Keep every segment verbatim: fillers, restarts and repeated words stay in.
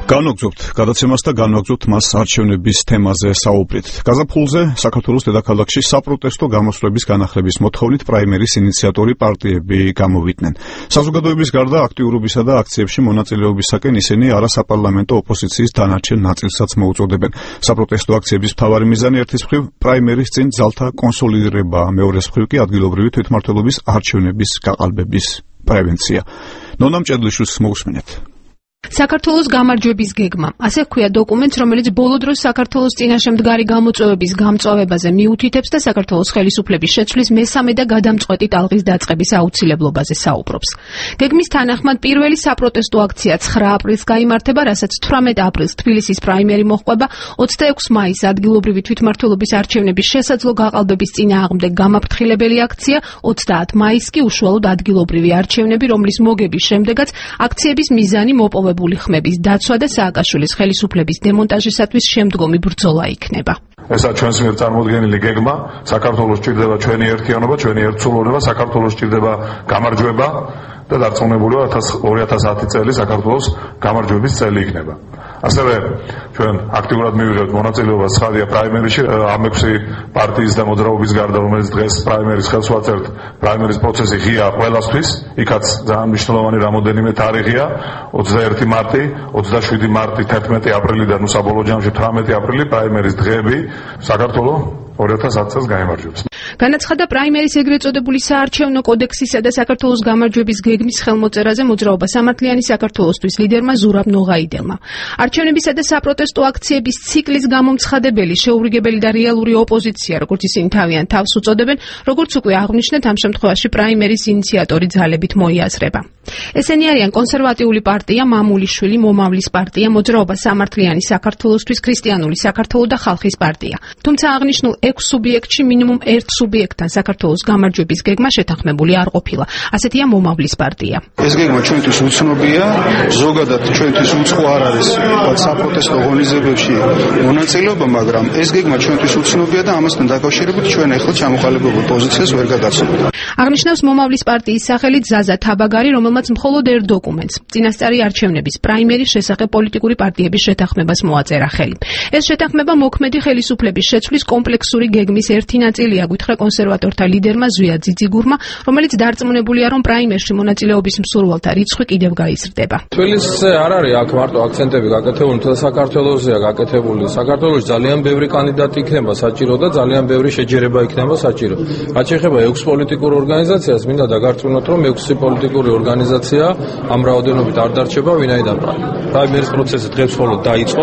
განვაგრძობთ გადაცემას და განვაგრძობთ მას არჩევნების თემაზე საუბრით. გაზაფხულზე საქართველოს დედაქალაქში საპროტესტო გამოსვლების განახლების მოთხოვნით პრაიმერის ინიციატორი პარტიები გამოვიდნენ. საზოგადოების გარდა აქტიურობისა და აქციებში მონაწილეობისაკენ ისინი არასაპარლამენტო ოპოზიციის დანარჩენ ნაწილსაც მოუწოდებენ. საპროტესტო აქციების მთავარი მიზანი ერთის მხრივ პრაიმერის წინ ძალთა კონსოლიდირება, მეორეს მხრივ კი ადგილობრივი თვითმმართველობის არჩევნების გაყალბების პრევენცია. ნონა მჭედლიშვილს მოусმინეთ. საქართველოს გამარჯვების გეგმა. ასე ჰქვია დოკუმენტს, რომელიც ბოლო დროს საქართველოს წინაშემდგარი გამოწვევების გამწვავებაზე მიუთითებს და საქართველოს ხელისუფლების შეცვლის მესამე და გადამწყვეტი ტალღის დაწყების აუცილებლობაზე საუბრობს. გეგმის თანახმად პირველი საპროტესტო აქცია ცხრა აპრილს გაიმართება, რასაც თვრამეტ აპრილს თბილისის პრაიმერი მოჰყვება, ოცდაექვსი მაისს ადგილობრივი თვითმმართველობის არჩევნების შესაძლო გაყალბების წინააღმდეგ გამაფრთხილებელი აქცია, ოცდაათი მაისს კი უშუალოდ ადგილობრივი არჩევნები, რომლის მოგების შემდეგაც აქციების მიზანი მოპოვება ხმების დაცვა და სააკაშვილის ხელისუფლების დემონტაჟისათვის შემდგომი ბრძოლა იქნება. ესაც ჩვენს მიერ წარმოდგენილი გეგმა, საქართველოს ჭირდება ჩვენი ერთიანობა, ჩვენი ერთსულოვნება, საქართველოს ჭირდება გამარჯვება და დარწმუნებულია ორი ათას ათი წელი საქართველოს გამარჯვების წელი იქნება. ასევე ჩვენ აქტიურად მივიღებთ მონაწილეობას ცხადია პრაიმერიში, ამ ექვსი პარტიის და მოძრაობის გარდა, რომელიც დღეს პრაიმერის ხელს ვაწერთ, პრაიმერის პროცესი ღია ყველასთვის, იქაც ძალიან მნიშვნელოვანი რამოდენიმე თარიღია, ოცდაერთი მარტი, ოცდაშვიდი მარტი, თერთმეტი აპრილი და ნუ საბოლოო ჯამში თვრამეტი აპრილი პრაიმერის დღეები საქართველოს ორი ათას ათი წელს გაიმარჯვებს. განაცხადა პრაიმერის ეგრეთ წოდებული საარჩევნო კოდექსისა და საქართველოს გამარჯვების გეგმის ხელმოწერაზე მოძრაობა სამართლიანი საქართველოსთვის ლიდერმა ზურაბ ნოღაიდელმა. არჩევნებისა და საპროტესტო აქციების ციკლის გამომცხადებელი, შეურიგებელი და რეალური ოპოზიცია, როგორც ისინი თავიანთ თავს უწოდებენ, როგორც უკვე აღვნიშნეთ, ამ შემთხვევაში პრაიმერის ინიციატორი ძალებით მოიაზრება. ესენი არიან კონსერვატიული პარტია, მამულიშვილი, მომავლის პარტია, მოძრაობა სამართლიანი საქართველოსთვის, ქრისტიანული საქართველო და ხალხის პარტია. თუმცა აღნიშნულ ექვს სუბიექტში მინიმუმ ერთ სუბიექტთან საქართველოს გამარჯვების გეგმა შეთანხმებული არ ყოფილა. ასეთია მომავლის პარტია. ეს გეგმა ჩვენთვის უცნობია, ზოგადად ჩვენთვის უცხო არ არის საპროტესტო ღონისძიებებში მონაწილეობა, მაგრამ ეს გეგმა ჩვენთვის უცნობია და ამასთან დაკავშირებით ჩვენ ახლა ჩამოყალიბებულ პოზიციას ვერ გადაცემთ. აღნიშნავს მომავლის პარტიის სახელით ზაზა თაბაგარი, რომელმაც მხოლოდ ერთ დოკუმენტს, წინასწარი არჩევნების პრაიმერის შესახებ პოლიტიკური პარტიების შეთანხმებას მოაწერა ხელი. ეს შეთანხმება მოქმედი ხელისუფლების შეცვლის კომპლექსური გეგმის ერთი ნაწილია, გითხრა კონსერვატორთა ლიდერმა ზვია ძიძიგურმა, რომელიც დარწმუნებულია, რომ პრაიმერში მონაწილეობის მსურველთა რიცხვი კიდევ გაიზრდება. თბილისზე არ არის აქ მარტო აქცენტები გაკეთებული, მთელ საქართველოსზეა გაკეთებული. საქართველოში ძალიან ბევრი კანდიდატი იქნება საჭირო და ძალიან ბევრი შეჯერება იქნება საჭირო. რაც შეეხება ექვს პოლიტიკურ ორგანიზაციას, მინდა დაგარწმუნოთ, რომ ექვსი პოლიტიკური ორგანიზაცია ამ რაოდენობით არ დარჩება, ვინაიდან პრაიმერის პროცესი დღეს მხოლოდ დაიწყო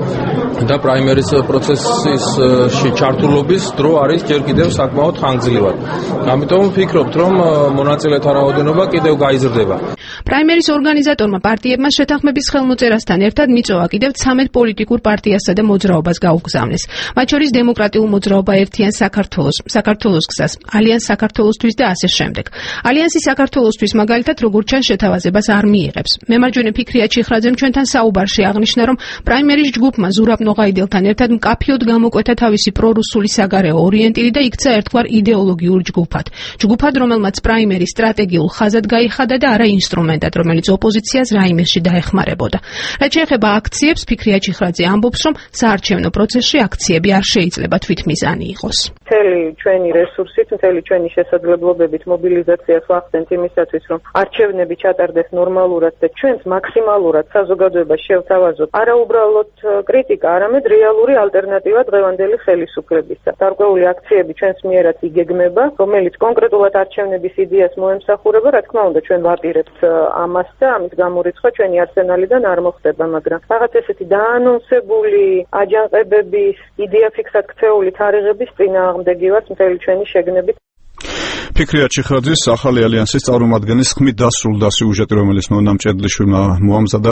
და პრაიმერის პროცესში ჩართულობის დრო არის ჯერ კიდევ საკმაოდ ხანგრძლივად. ამიტომ ვფიქრობთ, რომ მონაწილეთა რაოდენობა კიდევ გაიზრდება. პრაიმერის ორგანიზატორმა პარტიებმა შეთანხმების ხელმოწერასთან ერთად მიწვევა კიდევ ცამეტ პოლიტიკურ პარტიასა და მოძრაობას გაუგზავნეს. მათ შორის დემოკრატიულ მოძრაობა ერთიან საქართველოს, საქართველოს გზას, ალიანს საქართველოსთვის და ასე შემდეგ. ალიანსი საქართველოსთვის მაგალითად როგორც ჩანს შეთავაზებას არ მიიღებს. მემარჯვენე ფიქრია ჩიხრაძემ ჩვენთან საუბარში აღნიშნა, რომ პრაიმერის ჯგუფმა ზურაბ ნოღაიდელთან ერთად მკაფიოდ გამოკვეთა თავისი პრორუსული საგარეო ორიენტირი და იქცა ერთგვარ იდეოლოგიურ ჯგუფად. ჯგუფად, რომელმაც პრაიმერი სტრატეგიულ ხაზად გაიხადა და არა ინსტრუმენტად, რომელიც ოპოზიციას რაიმეში დაეხმარებოდა. რაც შეეხება აქციებს, ფიქრია ჩიხრაძე ამბობს, რომ საარჩევნო პროცესში აქციები არ შეიძლება თვითმიზანი იყოს. მთელი ჩვენი რესურსით, მთელი ჩვენი შესაძლებლობებით მობილიზაციას ვახდენთ იმისათვის, რომ არჩევნები ჩატარდეს ნორმალურად და ჩვენს მაქსიმალურად საზოგადოებას შევთავაზოთ არა უბრალოდ კრიტიკა, არამედ რეალური ალტერნატივა დღევანდელი ხელისუფლებისა. გარკვეული აქციები ჩვენს მიერაც იგეგმება, რომელიც კონკრეტულად არჩევნების იდეას მოემსახურება, რა თქმა უნდა, ჩვენ ვაპირებთ ამას და ამის გამორიცხვა ჩვენი არსენალიდან არ მოხდება, მაგრამ რაღაც ესეთი დაანონსებული აჯანყებების, იდეა ფიქსად ქცეული თარიღების წინააღმდეგივართ მთელი ჩვენი შეგნებით. ფიქრია ჩიხრაძის ახალი ალიანსის წარმომადგენლის ხმით დასრულდა სიუჟეტი, რომელიც ნონა მჭედლიშვილმა მოამზადა.